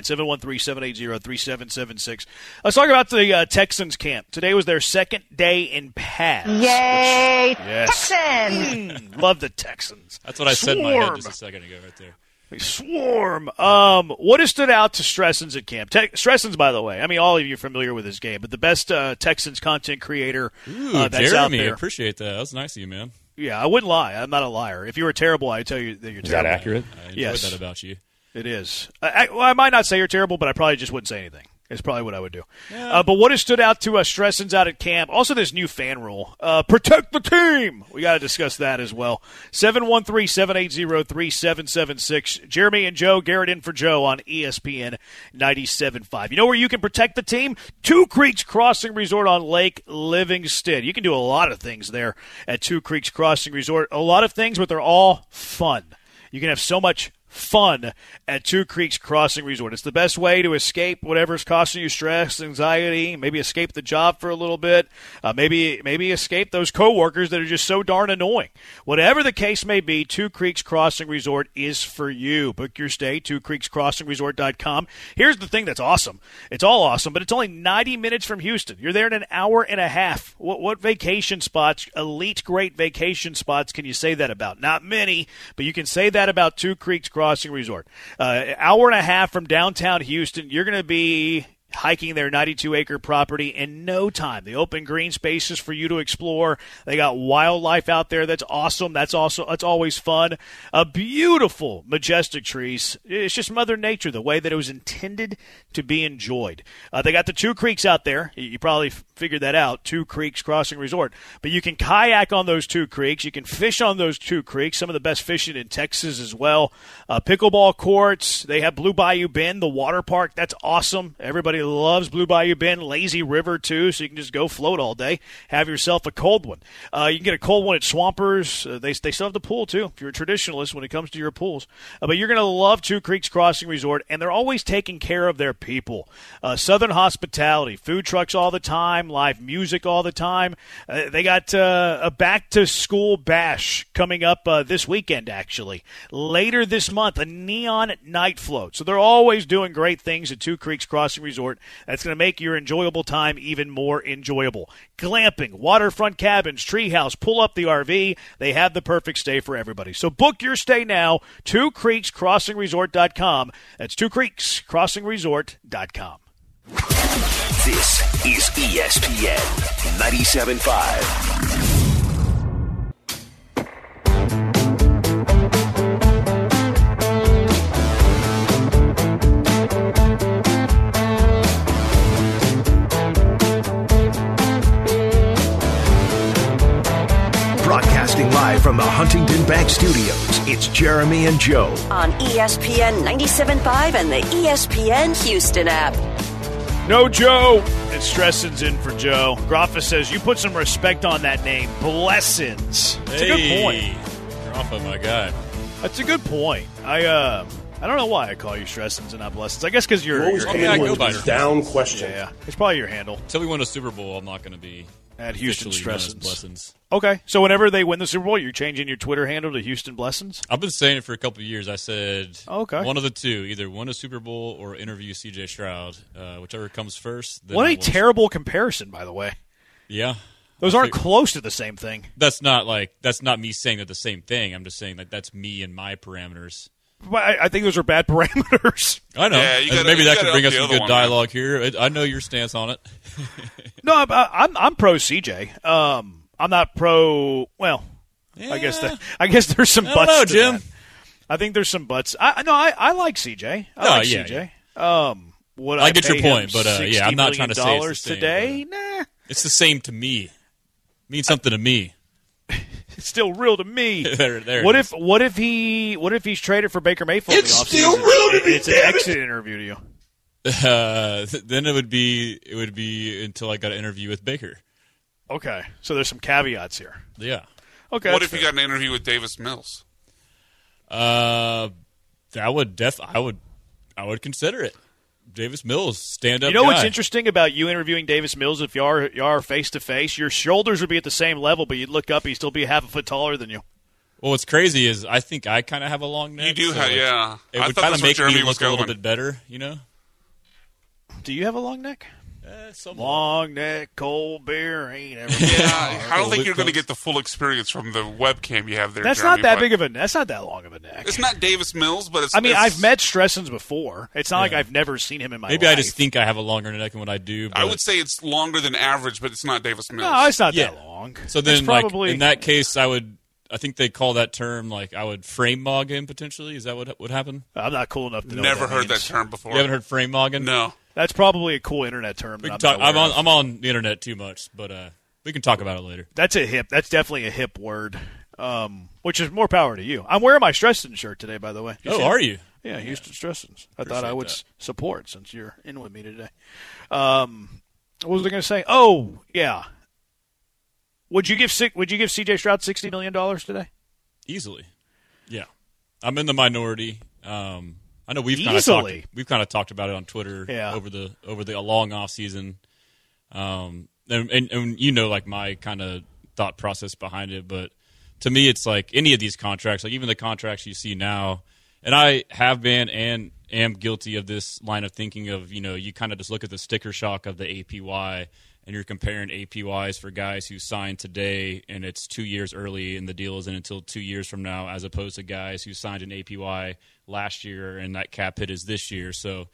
713-780-3776. Let's talk about the Texans camp. Today was their second day in pads. Yay, Yes. Texans! Love the Texans. that's what I said in my head just a second ago right there. They swarm. What has stood out to Stressens at camp? Stressens, by the way, all of you are familiar with his game, but the best Texans content creator that's Jeremy, out there. I appreciate that. That was nice of you, man. Yeah, I wouldn't lie. I'm not a liar. If you were terrible, I'd tell you that you're terrible. Is that accurate? I enjoyed Yes. that about you. It is. I might not say you're terrible, but I probably just wouldn't say anything. It's probably what I would do. Yeah. But what has stood out to us, Stressens out at camp, also this new fan rule, protect the team. We got to discuss that as well. 713-780-3776. Jeremy and Joe, Garrett in for Joe on ESPN 97.5. You know where you can protect the team? Two Creeks Crossing Resort on Lake Livingston. You can do a lot of things there at Two Creeks Crossing Resort. A lot of things, but they're all fun. You can have so much fun at Two Creeks Crossing Resort. It's the best way to escape whatever's causing you stress, anxiety, maybe escape the job for a little bit, maybe escape those coworkers that are just so darn annoying. Whatever the case may be, Two Creeks Crossing Resort is for you. Book your stay, twocreekscrossingresort.com. Here's the thing that's awesome. It's all awesome, but it's only 90 minutes from Houston. You're there in an hour and a half. What vacation spots, elite great vacation spots, can you say that about? Not many, but you can say that about Two Creeks Crossing Resort. Hour and a half from downtown Houston. You're going to be hiking their 92-acre property in no time. The open green spaces for you to explore. They got wildlife out there that's awesome. That's always fun. Beautiful, majestic trees. It's just Mother Nature, the way that it was intended to be enjoyed. They got the 2 creeks out there. You probably figured that out, 2 Creeks Crossing Resort. But you can kayak on those 2 creeks. You can fish on those 2 creeks, some of the best fishing in Texas as well. Pickleball courts. They have Blue Bayou Bend, the water park. That's awesome. Everybody loves Blue Bayou Bend. Lazy River, too, so you can just go float all day. Have yourself a cold one. You can get a cold one at Swampers. They still have the pool, too, if you're a traditionalist when it comes to your pools. But you're going to love 2 Creeks Crossing Resort, and they're always taking care of their people. Southern hospitality, food trucks all the time, live music all the time. They got a back-to-school bash coming up this weekend, actually. Later this month, a neon night float. So they're always doing great things at 2 Creeks Crossing Resort. That's going to make your enjoyable time even more enjoyable. Glamping, waterfront cabins, treehouse, pull up the RV. They have the perfect stay for everybody. So book your stay now, 2creekscrossingresort.com. That's 2creekscrossingresort.com. This is ESPN 97.5. Broadcasting live from the Huntington Bank Studios, it's Jeremy and Joe. On ESPN 97.5 and the ESPN Houston app. No Joe. It's Stressen's in for Joe. Graffa says, you put some respect on that name. Blessings. That's a good point. Graffa, my guy. That's a good point. I don't know why I call you Stressen's and not Blessings. I guess because you're go by down question. Yeah, it's probably your handle. Until we win a Super Bowl, I'm not going to be at Houston Stressen's. Blessings. Okay, so whenever they win the Super Bowl, you're changing your Twitter handle to Houston Blessings? I've been saying it for a couple of years. I said one of the two, either win a Super Bowl or interview C.J. Stroud, whichever comes first. What a terrible comparison, by the way. Yeah. Those aren't close to the same thing. That's not me saying that the same thing. I'm just saying that that's me and my parameters. But I think those are bad parameters. I know. Yeah, maybe that could bring us some good dialogue here. I know your stance on it. No, I'm pro CJ. I'm not pro. Well, yeah. I guess there's some buts. I don't know, to Jim. That. I think there's some buts. I like CJ. I like CJ. Yeah. Would I get your point, but I'm not trying to say it's the same, today. Nah, it's the same to me. It means something to me. It's still real to me. there what if he's traded for Baker Mayfield? It's still real to me. It's an exit interview to you. Then it would be until I got an interview with Baker. Okay, so there's some caveats here. Yeah. Okay. What if you got an interview with Davis Mills? I would consider it. Davis Mills, stand-up guy. What's guy. interesting about you interviewing Davis Mills? If you are face-to-face, your shoulders would be at the same level, but you'd look up, he'd still be half a foot taller than you. Well, what's crazy is I think I kind of have a long neck. You do have, yeah. It would kind of make me look a little bit better, you know? Do you have a long neck? Long neck, cold beer, ain't ever. Yeah, I don't think you're going to get the full experience from the webcam you have there. That's Jeremy, not that big of a. That's not that long of a neck. It's not Davis Mills, but it's. I mean, I've met Stressens before. It's not like I've never seen him in my life. Maybe I just think I have a longer neck than what I do. But I would say it's longer than average, but it's not Davis Mills. No, it's not that long. So then, probably, in that case, I think they call that term I would frame mog him potentially. Is that what would happen? I'm not cool enough to know. Never heard means. that term before. You haven't heard frame mogging? No. That's probably a cool internet term. I'm on the internet too much, but we can talk about it later. That's definitely a hip word, which is more power to you. I'm wearing my Stressens shirt today, by the way. Are you? Yeah, Houston Stressens. I thought I would support since you're in with me today. What was I going to say? Oh, yeah. Would you give C.J. Stroud $60 million today? Easily. Yeah. I'm in the minority. I know we've kind of talked about it on Twitter over the long off season, and my kind of thought process behind it. But to me, it's like any of these contracts, like even the contracts you see now, and I have been and am guilty of this line of thinking of you kind of just look at the sticker shock of the APY. And you're comparing APYs for guys who signed today, and it's 2 years early, and the deal isn't until 2 years from now, as opposed to guys who signed an APY last year, and that cap hit is this year. So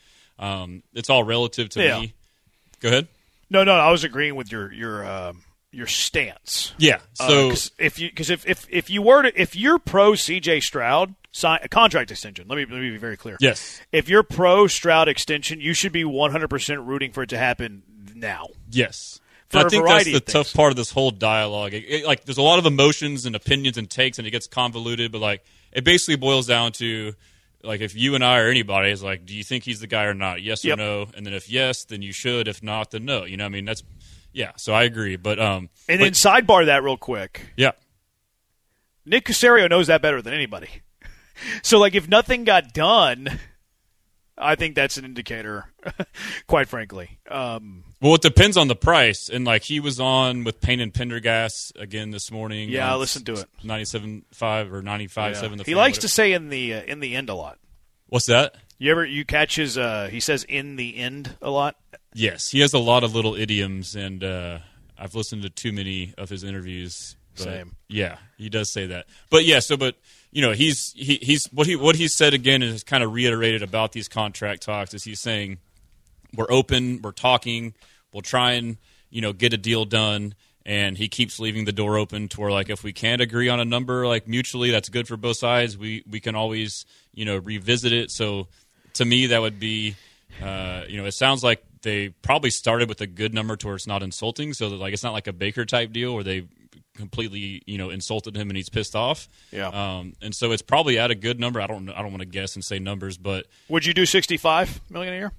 It's all relative to me. Go ahead. No, I was agreeing with your stance. Yeah. So if you're pro CJ Stroud sign a contract extension, let me be very clear. Yes. If you're pro Stroud extension, you should be 100% rooting for it to happen now. Yes. For I think variety that's the of things. tough part of this whole dialogue. Like, there's a lot of emotions and opinions and takes, and it gets convoluted. But like, it basically boils down to, like, if you and I or anybody is like, do you think he's the guy or not? Yes or no. And then if yes, then you should. If not, then no. You know, what I mean, that's So I agree. But then sidebar that real quick. Yeah. Nick Caserio knows that better than anybody. So like, if nothing got done, I think that's an indicator, quite frankly. Well, it depends on the price. And, like, he was on with Payne and Pendergast again this morning. Yeah, I listened to it. 97.5 or 95.7. He likes to say in the end a lot. What's that? You catch his he says in the end a lot? Yes, he has a lot of little idioms, and I've listened to too many of his interviews. Same. Yeah, he does say that. But you know, he's what he said again is kind of reiterated about these contract talks is he's saying we're open, we're talking, we'll try and, you know, get a deal done, and he keeps leaving the door open to where, like, if we can't agree on a number, like, mutually that's good for both sides, we can always, you know, revisit it. So to me that would be you know, it sounds like they probably started with a good number to where it's not insulting, so that, like, it's not like a Baker type deal where they completely, you know, insulted him and he's pissed off. Yeah. And so it's probably at a good number. I don't want to guess and say numbers, but would you do $65 million a year?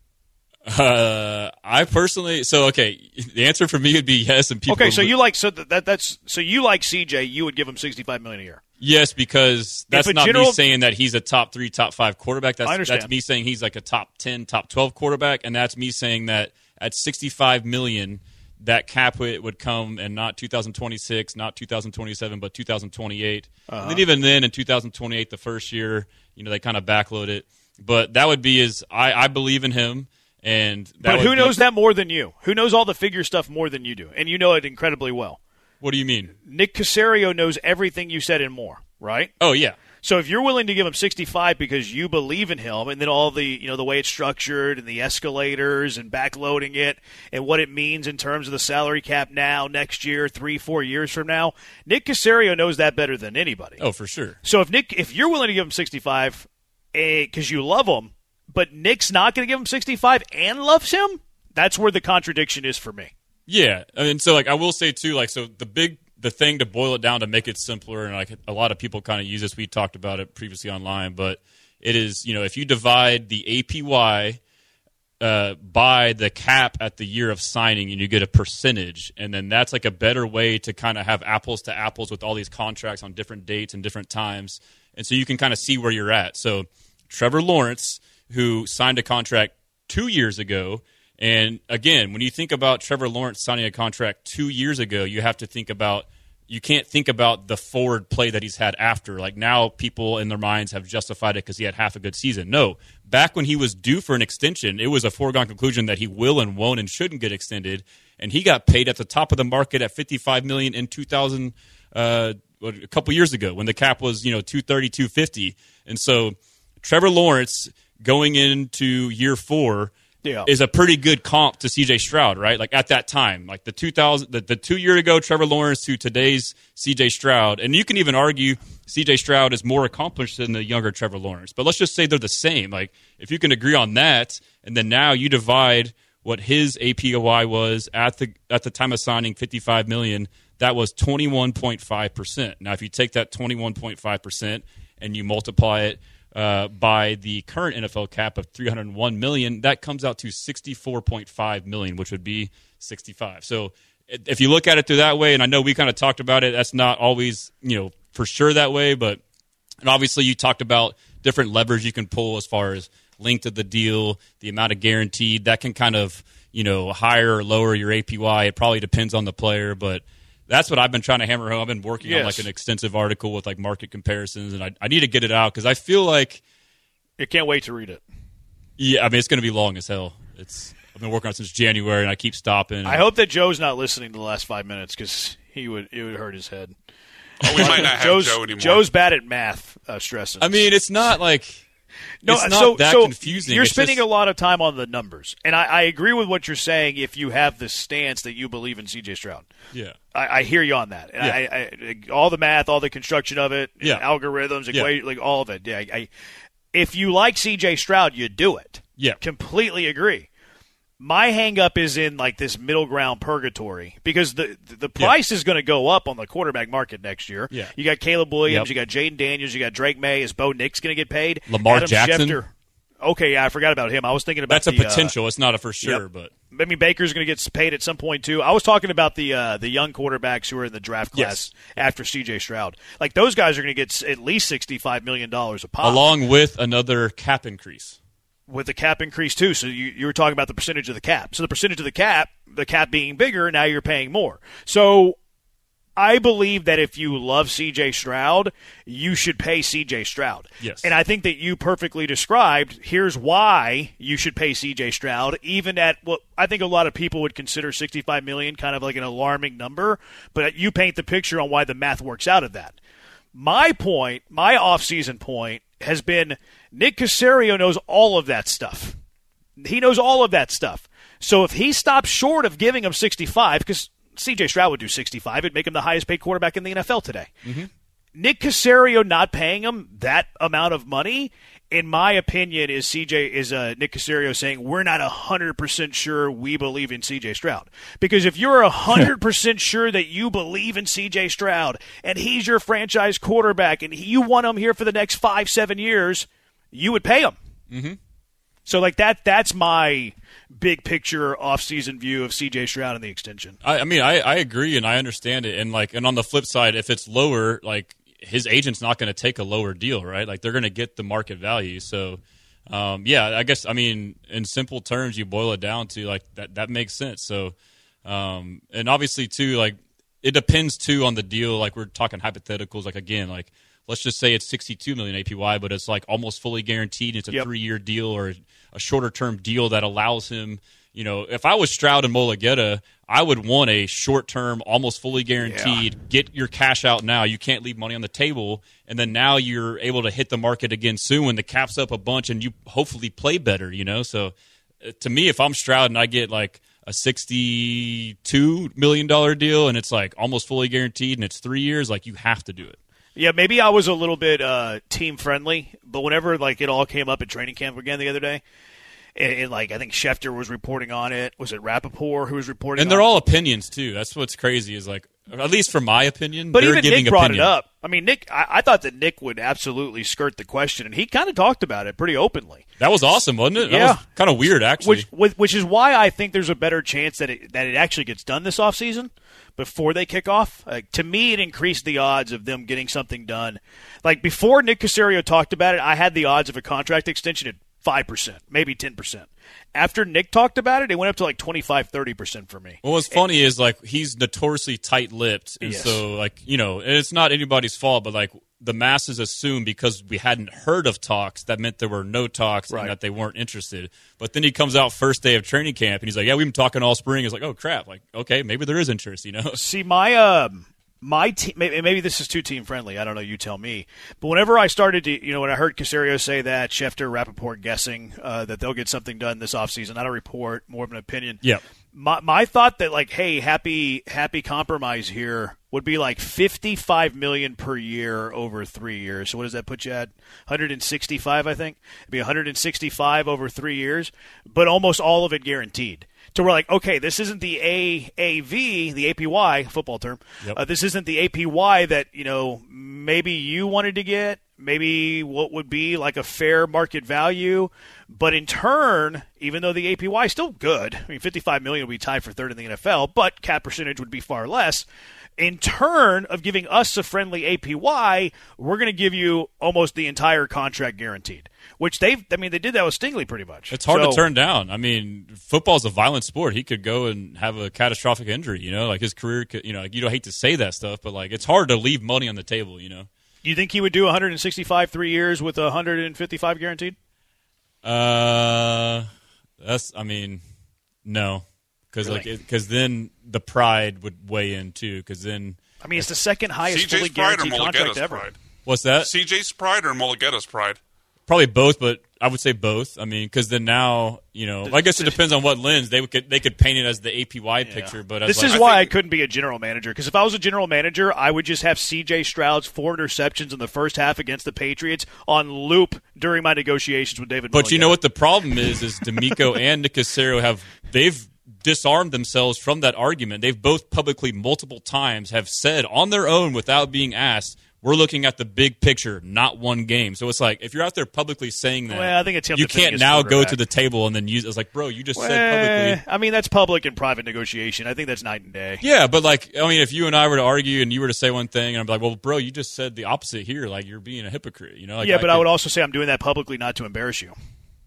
I personally, the answer for me would be yes. And people, so you like CJ, you would give him $65 million a year. Yes, because that's not me saying that he's a top 3, top 5 quarterback. That's me saying he's like a top 10, top 12 quarterback, and that's me saying that at $65 million, that cap hit would come in not 2026, not 2027, but 2028. And then even then, in 2028, the first year, you know, they kind of backload it. But that would be I believe in him. But who knows that more than you? Who knows all the figure stuff more than you do? And you know it incredibly well. What do you mean? Nick Caserio knows everything you said and more, right? Oh, yeah. So if you're willing to give him 65 because you believe in him, and then all the, you know, the way it's structured and the escalators and backloading it and what it means in terms of the salary cap now, next year, 3-4 years from now, Nick Caserio knows that better than anybody. Oh, for sure. So if you're willing to give him 65 because you love him, but Nick's not going to give him 65 and loves him, that's where the contradiction is for me. Yeah, I mean, so, like, I will say too, like, so the thing to boil it down to make it simpler, and, like, a lot of people kind of use this. We talked about it previously online, but it is, you know, if you divide the APY by the cap at the year of signing, and you get a percentage, and then that's like a better way to kind of have apples to apples with all these contracts on different dates and different times, and so you can kind of see where you're at. So Trevor Lawrence, who signed a contract 2 years ago. And again, when you think about Trevor Lawrence signing a contract 2 years ago, you can't think about the forward play that he's had after. Like, now people in their minds have justified it because he had half a good season. No, back when he was due for an extension, it was a foregone conclusion that he will and won't and shouldn't get extended. And he got paid at the top of the market at $55 million in 2000, a couple years ago when the cap was, you know, $230, $250. And so Trevor Lawrence going into year 4 is a pretty good comp to CJ Stroud, right? Like, at that time, like the 2 year ago Trevor Lawrence to today's CJ Stroud. And you can even argue CJ Stroud is more accomplished than the younger Trevor Lawrence. But let's just say they're the same. Like, if you can agree on that, and then now you divide what his APY was at the time of signing, $55 million, that was 21.5%. Now, if you take that 21.5% and you multiply it by the current NFL cap of $301 million, that comes out to $64.5 million, which would be 65. So if you look at it through that way, and I know we kind of talked about it, that's not always, you know, for sure that way, but and obviously you talked about different levers you can pull as far as length of the deal, the amount of guaranteed, that can kind of, you know, higher or lower your APY. It probably depends on the player, but that's what I've been trying to hammer home. I've been working on like an extensive article with like market comparisons, and I need to get it out because I feel like you can't wait to read it. Yeah, I mean, it's going to be long as hell. I've been working on it since January, and I keep stopping. I hope that Joe's not listening to the last 5 minutes because it would hurt his head. Oh, we might not have Joe anymore. Joe's bad at math, stressing. I mean, it's not like it's not that confusing. You're it's spending just, a lot of time on the numbers, and I agree with what you're saying. If you have the stance that you believe in C.J. Stroud, yeah, I hear you on that. And I all the math, all the construction of it, algorithms, equation, like all of it. Yeah, if you like C.J. Stroud, you do it. Yeah, completely agree. My hang-up is in like this middle ground purgatory because the price is going to go up on the quarterback market next year. Yeah. You got Caleb Williams, you got Jaden Daniels, you got Drake May. Is Bo Nix going to get paid? Lamar Adam Jackson. Schefter. Okay, yeah, I forgot about him. I was thinking about that's a potential. It's not a for sure, but I mean Baker's going to get paid at some point too. I was talking about the young quarterbacks who are in the draft class after C.J. Stroud. Like those guys are going to get at least $65 million a pop, along with another cap increase. With the cap increase, too. So you were talking about the percentage of the cap. So the percentage of the cap being bigger, now you're paying more. So I believe that if you love C.J. Stroud, you should pay C.J. Stroud. Yes. And I think that you perfectly described, here's why you should pay C.J. Stroud, even at what I think a lot of people would consider $65 million kind of like an alarming number. But you paint the picture on why the math works out of that. My point, my off-season point, has been Nick Caserio knows all of that stuff. He knows all of that stuff. So if he stops short of giving him 65, because C.J. Stroud would do 65, it'd make him the highest-paid quarterback in the NFL today. Mm-hmm. Nick Caserio not paying him that amount of money, in my opinion, is Nick Caserio saying we're not 100% sure we believe in C.J. Stroud. Because if you're 100% sure that you believe in C.J. Stroud and he's your franchise quarterback and you want him here for the next 5-7 years, you would pay him. Mm-hmm. So like that's my big picture off-season view of C.J. Stroud and the extension. I mean, I agree and I understand it. And on the flip side, if it's lower, like his agent's not going to take a lower deal, right? Like they're going to get the market value. So, I guess, I mean, in simple terms, you boil it down to like that makes sense. So, and obviously too, like it depends too on the deal. Like we're talking hypotheticals, like again, like let's just say it's $62 million APY, but it's like almost fully guaranteed. It's a 3-year deal or a shorter term deal that allows him, you know, if I was Stroud and Mulugeta, I would want a short-term, almost fully guaranteed, get your cash out now. You can't leave money on the table. And then now you're able to hit the market again soon when the cap's up a bunch and you hopefully play better, you know? So to me, if I'm Stroud and I get like a $62 million deal and it's like almost fully guaranteed and it's 3 years, like you have to do it. Yeah, maybe I was a little bit team-friendly, but whenever like it all came up at training camp again the other day, and like I think Schefter was reporting on it. Was it Rappaport who was reporting? And they're all opinions too. That's what's crazy is like, at least from my opinion, but they're even giving Nick brought opinion. it up. I mean, Nick, I thought that Nick would absolutely skirt the question, and he kind of talked about it pretty openly. That was awesome, wasn't it? Yeah, that was kind of weird actually. Which is why I think there's a better chance that it actually gets done this offseason before they kick off. To me, it increased the odds of them getting something done. Like before Nick Caserio talked about it, I had the odds of a contract extension at 5%, maybe 10%. After Nick talked about it, it went up to like 25-30% for me. Well, what's funny is like he's notoriously tight-lipped, and so like you know, and it's not anybody's fault, but like the masses assume because we hadn't heard of talks, that meant there were no talks and that they weren't interested. But then he comes out first day of training camp and he's like, "Yeah, we've been talking all spring." It's like, "Oh crap!" Like, okay, maybe there is interest, you know. See, my team, maybe this is too team-friendly. I don't know. You tell me. But whenever I started to, you know, when I heard Caserio say that, Schefter, Rappaport guessing that they'll get something done this offseason, not a report, more of an opinion. Yeah. My thought that, like, hey, happy compromise here would be like $55 million per year over 3 years. So what does that put you at? 165, I think. It'd be 165 over 3 years, but almost all of it guaranteed. So we're like, okay, this isn't the AAV, the APY, football term. Yep. This isn't the APY that, you know, maybe you wanted to get, maybe what would be like a fair market value. But in turn, even though the APY is still good, I mean, $55 million would be tied for third in the NFL, but cap percentage would be far less. In turn of giving us a friendly APY, we're going to give you almost the entire contract guaranteed. Which they did that with Stingley pretty much. It's hard to turn down. I mean, football's a violent sport. He could go and have a catastrophic injury, you know, like his career could, you know, you don't hate to say that stuff, but like it's hard to leave money on the table, you know. You think he would do 165 3 years with 155 guaranteed? No, because then the pride would weigh in too. Because then, I mean, it's the second highest fully CJ's pride or guaranteed contract Mulugeta's ever. pride? What's that? CJ's pride or Mulugeta's pride? Probably both, but I would say both. I mean, because then now, I guess it depends on what lens. They could paint it as the APY picture. But this is why I couldn't be a general manager, because if I was a general manager, I would just have C.J. Stroud's 4 interceptions in the first half against the Patriots on loop during my negotiations with David Mullen. But you know what the problem is DeMeco and Nick Caserio they've disarmed themselves from that argument. They've both publicly multiple times have said on their own without being asked, we're looking at the big picture, not one game. So it's like, if you're out there publicly saying that, I think you can't now go to the table and then use it. It's like, bro, you just said publicly. I mean, that's public and private negotiation. I think that's night and day. Yeah, but if you and I were to argue and you were to say one thing, and I'm like, well, bro, you just said the opposite here. Like, you're being a hypocrite. I would also say I'm doing that publicly not to embarrass you.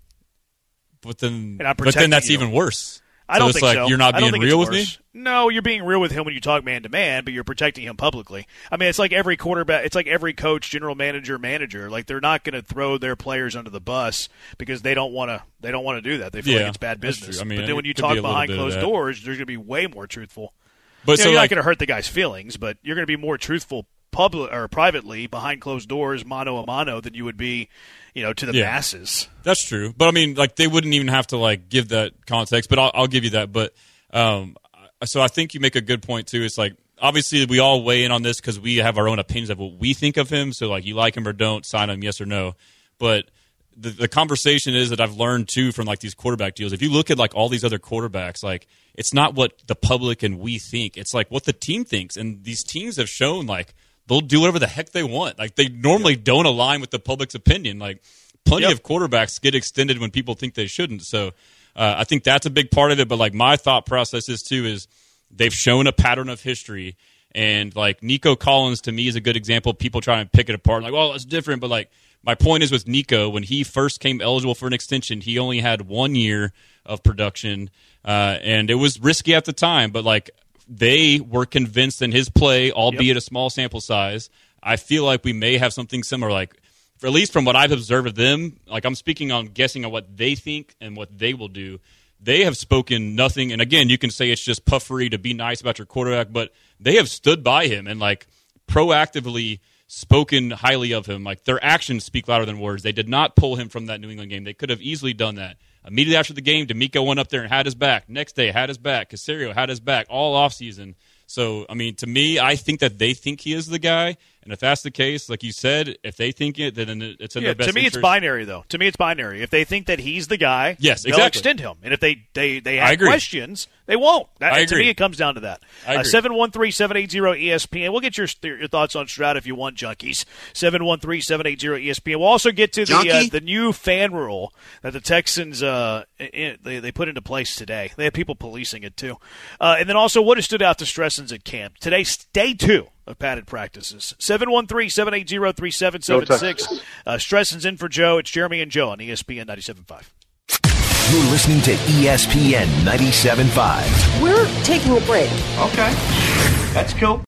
But then that's even worse. I don't think so. You're not being real with me? No, you're being real with him when you talk man to man, but you're protecting him publicly. I mean, it's like every quarterback, it's like every coach, general manager. Like, they're not going to throw their players under the bus because they don't want to do that. They feel like it's bad business. I mean, but then when you talk behind closed doors, they're going to be way more truthful. But you're not going to hurt the guy's feelings, but you're going to be more truthful public or privately behind closed doors, mano a mano, than you would be, to the masses. That's true. But I mean, they wouldn't even have to give that context, but I'll give you that. But so I think you make a good point too. It's like, obviously we all weigh in on this because we have our own opinions of what we think of him. So you like him or don't, sign him, yes or no. But the conversation is that I've learned too from these quarterback deals. If you look at all these other quarterbacks, it's not what the public and we think. It's what the team thinks. And these teams have shown they'll do whatever the heck they want. They normally don't align with the public's opinion. Plenty of quarterbacks get extended when people think they shouldn't. So I think that's a big part of it. But my thought process is they've shown a pattern of history. And Nico Collins to me is a good example. People try and pick it apart. It's different. But my point is with Nico, when he first came eligible for an extension, he only had 1 year of production. And it was risky at the time. But they were convinced in his play, albeit a small sample size. I feel like we may have something similar, at least from what I've observed of them. I'm speaking on guessing on what they think and what they will do. They have spoken nothing, and again, you can say it's just puffery to be nice about your quarterback, but they have stood by him and proactively spoken highly of him. Their actions speak louder than words. They did not pull him from that New England game. They could have easily done that. Immediately after the game, DeMeco went up there and had his back. Next day, had his back. Caserio had his back all offseason. So, I mean, to me, I think that they think he is the guy. And if that's the case, like you said, if they think it, then it's in their best interest. To me, it's binary, though. To me, it's binary. If they think that he's the guy, they'll extend him. And if they have questions, they won't. To me, it comes down to that. 713-780-ESPN. We'll get your thoughts on Stroud if you want, junkies. 713-780-ESPN. We'll also get to the new fan rule that the Texans they put into place today. They have people policing it, too. And then also what has stood out to Stressens at camp. Today's day 2 of padded practices. 713-780-3776. Stressens in for Joe. It's Jeremy and Joe on ESPN 97.5. You're listening to ESPN 97.5. We're taking a break. Okay. That's cool.